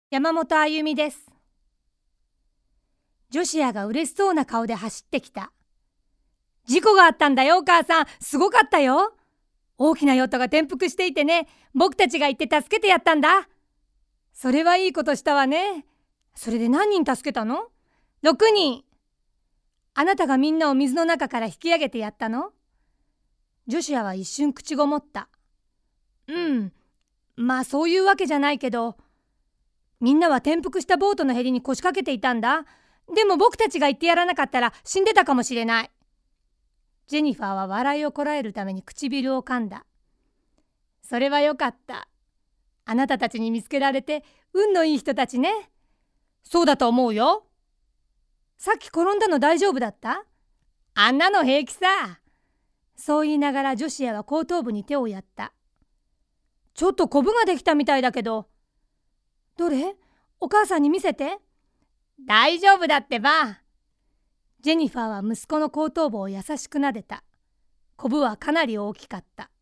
山本あゆみです。ジョシアが嬉しそうな顔で走ってきた。事故があったんだよ、お母さん。すごかったよ。大きなヨットが転覆していてね、僕たちが行って助けてやったんだ。それはいいことしたわね。それで何人助けたの？ 6 人。あなたがみんなを水の中から引き上げてやったの？ジョシアは一瞬口ごもった。まあそういうわけじゃないけど、みんなは転覆したボートのへりに腰掛けていたんだ。でも僕たちが言ってやらなかったら死んでたかもしれない。ジェニファーは笑いをこらえるために唇を噛んだ。それはよかった。あなたたちに見つけられて運のいい人たちね。そうだと思うよ。さっき転んだの大丈夫だった？あんなの平気さ。そう言いながらジョシアは後頭部に手をやった。ちょっとコブができたみたいだけど。どれ？お母さんに見せて。大丈夫だってば。ジェニファーは息子の後頭部を優しく撫でた。コブはかなり大きかった。